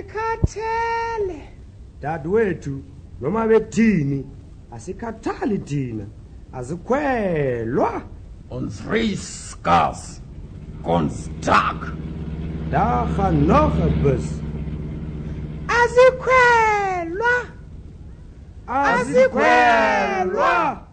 Asikhathele. Dadwethu noma bethini asikhathali thina azikhwelwa Ons reis gas. Konstak. daar gaan nog 'n bus Azikhwelwa. azikhwelwa